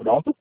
Pronto?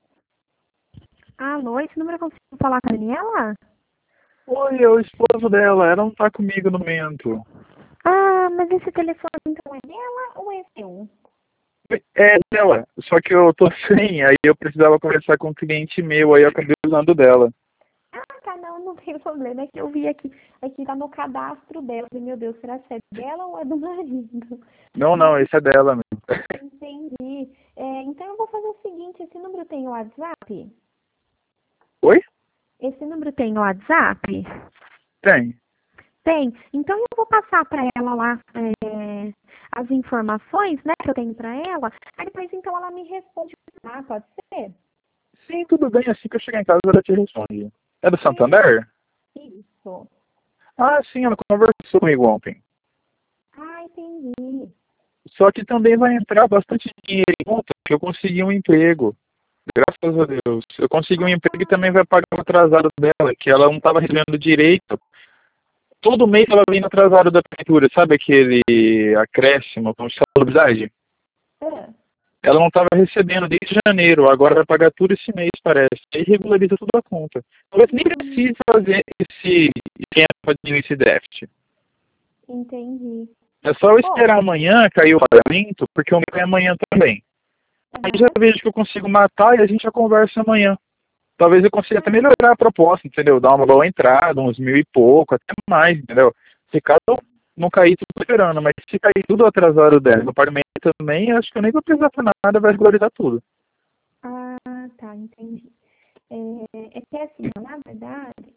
Alô, esse número eu consigo falar com a Daniela? Oi, é o esposo dela. Ela não tá comigo no momento. Ah, mas esse telefone então é dela ou é seu? É dela, só que eu tô sem, aí eu precisava conversar com um cliente meu, aí eu acabei usando o dela. Ah, tá, não tem problema. É que eu vi aqui tá no cadastro dela. Meu Deus, será que é dela ou é do marido? Não, não, Mas esse é dela mesmo. entendi. Então eu vou fazer o seguinte, esse número tem o WhatsApp? Oi? Esse número tem o WhatsApp? Tem. Tem. Então eu vou passar para ela lá as informações, né, que eu tenho para ela. Aí depois então ela me responde. Ah, pode ser? Sim, tudo bem, assim que eu chegar em casa ela te responde. É do É, Santander? isso. Ah, sim, ela conversou comigo ontem. Ah, entendi. Só que também vai entrar bastante dinheiro em conta, que eu consegui um emprego. Graças a Deus. Eu consegui um emprego e também vai pagar o atrasado dela, que ela não estava recebendo direito. Todo mês ela vem atrasado da prefeitura, sabe aquele acréscimo com salubridade? É. Ela não estava recebendo desde janeiro, agora vai pagar tudo esse mês, parece. Aí regulariza tudo a conta. Talvez nem precise fazer esse tempo para diminuir esse déficit. Entendi. É só eu Bom, esperar amanhã cair o pagamento, porque o meu é amanhã também. Aí já aham. vejo que eu consigo matar e a gente já conversa amanhã. Talvez eu consiga até Ah, melhorar a proposta, entendeu? Dar uma boa entrada, uns 1.000 e pouco, até mais, entendeu? Se caso não cair tudo esperando, mas se cair tudo atrasado dela, no pagamento também, acho que eu nem vou precisar fazer nada, vai regularizar tudo. ah, tá, entendi. É que assim, na verdade,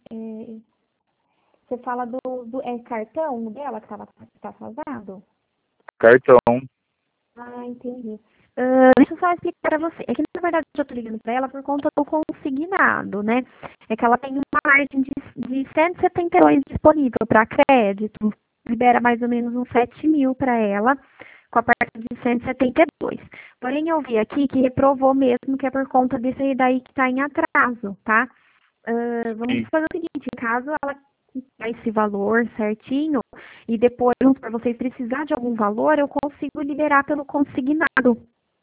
você fala do cartão dela que tá atrasado? Cartão. Ah, entendi. Deixa eu só explicar para você. É que, na verdade, eu tô ligando para ela por conta do consignado, né? É que ela tem uma margem de 172 disponível para crédito. Libera mais ou menos uns 7 mil para ela, com a parte de 172. Porém, eu vi aqui que reprovou mesmo, que é por conta desse aí daí que está em atraso, tá? Vamos Sim. fazer o seguinte, caso ela quiser esse valor certinho, e depois, para vocês precisar de algum valor, eu consigo liberar pelo consignado.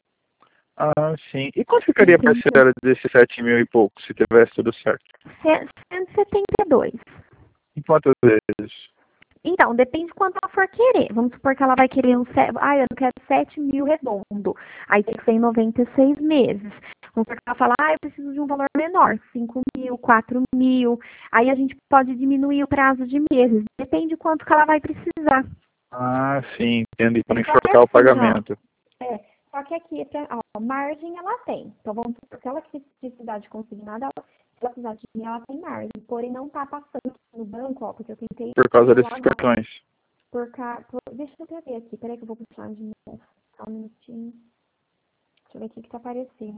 Ah, sim. E quanto ficaria a Entendeu? parcela desses 7.000 e pouco, se tivesse tudo certo? 172. Em quantas vezes? Então, depende de quanto ela for querer. Vamos supor que ela vai querer eu quero 7 mil redondo. Aí tem que ser em 96 meses. Vamos supor que ela fala, eu preciso de um valor menor, 5 mil, 4 mil. Aí a gente pode diminuir o prazo de meses. Depende de quanto que ela vai precisar. Ah, sim, entendi, para não Só que enforcar o assim, ó, pagamento. É, só que aqui, margem ela tem. Então, vamos supor que ela precisar de consignado, se ela precisar de mim, ela tem margem. Porém, não tá passando no banco, ó, porque eu tentei Por causa fazer lá desses agora. cartões. Deixa eu ver aqui, peraí que eu vou puxar de novo. Só um minutinho. Deixa eu ver o que que tá aparecendo.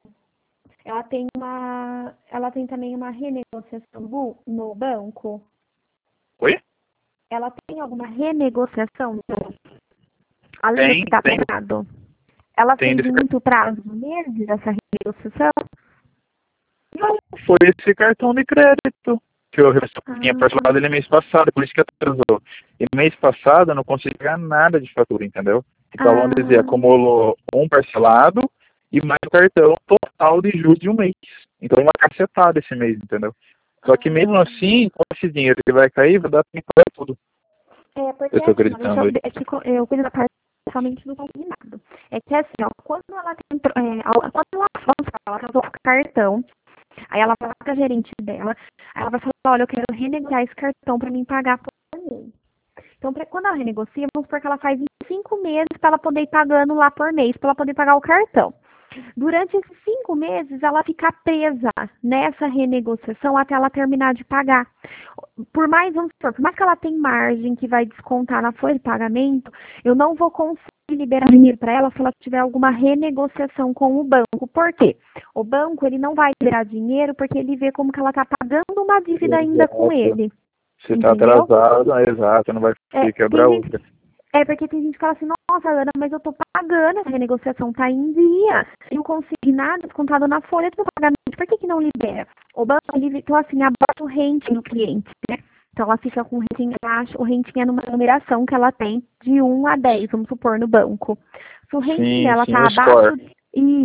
Ela tem também uma renegociação no banco. Oi? Ela tem alguma renegociação, além do que Tem, está tem. pagado? Ela Tem fez em desse cartão. muito prazo, meses, essa renegociação? Não, foi esse cartão de crédito que eu tinha Ah, parcelado ele mês passado, por isso que atrasou. E mês passado eu não consegui ganhar nada de fatura, entendeu? Então, vamos dizer, ah, acumulou um parcelado e mais o cartão total de juros de um mês. Então, uma cacetada esse mês, entendeu? Só que mesmo ah. assim, com esse dinheiro que vai cair, vai dar tempo para tudo. Porque Eu tô assim, ó, deixa acreditando eu aí. ver, eu cuido da parte somente do consignado. É que assim, ó, quando ela tem, quando ela casou com o cartão, aí ela vai lá pra gerente dela, aí ela vai falar, olha, eu quero renegociar esse cartão pra mim pagar por mês. Então, quando ela renegocia, vamos supor que ela faz em 5 meses para ela poder ir pagando lá por mês, para ela poder pagar o cartão. Durante esses 5 meses, ela fica presa nessa renegociação até ela terminar de pagar. Vamos supor, por mais que ela tenha margem que vai descontar na folha de pagamento, eu não vou conseguir liberar dinheiro para ela se ela tiver alguma renegociação com o banco. Por quê? O banco, ele não vai liberar dinheiro porque ele vê como que ela está pagando uma dívida ainda com Exato. ele. Se tá Entendeu? atrasado, é exato, não vai É, conseguir quebrar tem gente, outra. porque tem gente que fala assim, nossa, Ana, mas eu tô pagando, essa renegociação tá em dia. E o consignado descontado na folha do pagamento, por que que não libera? O banco, ele, então assim, abaixa o rating do cliente, né? Então ela fica com o rating baixo, o rating é numa numeração que ela tem de 1 a 10, vamos supor, no banco. Se o rating Sim, dela sim, tá o abaixo, score. isso,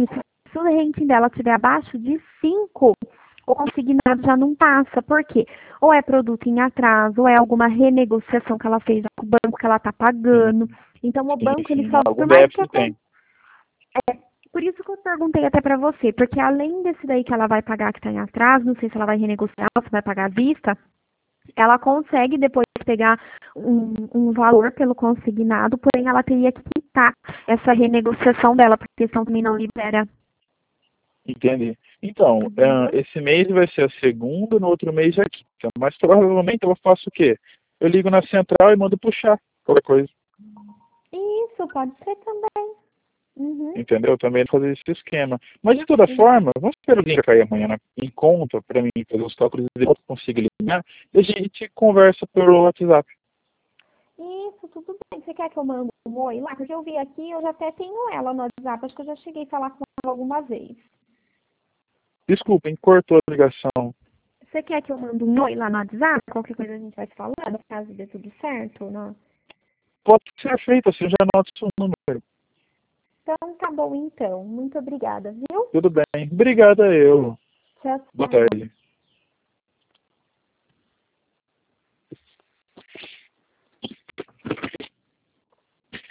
Se o rating dela estiver abaixo de 5, o consignado já não passa. Por quê? Ou é produto em atraso, ou é alguma renegociação que ela fez com o banco que ela está pagando. Então, o banco, ele só... Algum Por mais que déficit tem. por isso que eu perguntei até pra você, porque além desse daí que ela vai pagar que tá em atraso, não sei se ela vai renegociar ou se vai pagar à vista, ela consegue depois pegar um valor pelo consignado, porém ela teria que quitar essa renegociação dela, porque senão também não libera. Entendi. Então, esse mês vai ser a segunda, no outro mês é a quinta. Mas provavelmente eu faço o quê? Eu ligo na central e mando puxar qualquer coisa. Isso, pode ser também. Uhum. Entendeu? Também fazer esse esquema. Mas de toda forma, vamos esperar o link cair amanhã em conta para mim fazer os cálculos e eu consigo eliminar. E a gente conversa pelo WhatsApp. Isso, tudo bem. Você quer que eu mande um oi lá? Porque eu vi aqui, eu já até tenho ela no WhatsApp, acho que eu já cheguei a falar com ela alguma vez. Desculpem, cortou a ligação. Você quer que eu mande um oi lá no WhatsApp? Qualquer coisa a gente vai se falando, caso dê tudo certo, não? Pode ser feito, assim, eu já anoto o seu número. Então, tá bom então. Muito obrigada, viu? Tudo bem. Obrigado a eu. Tchau, Boa tchau. tarde.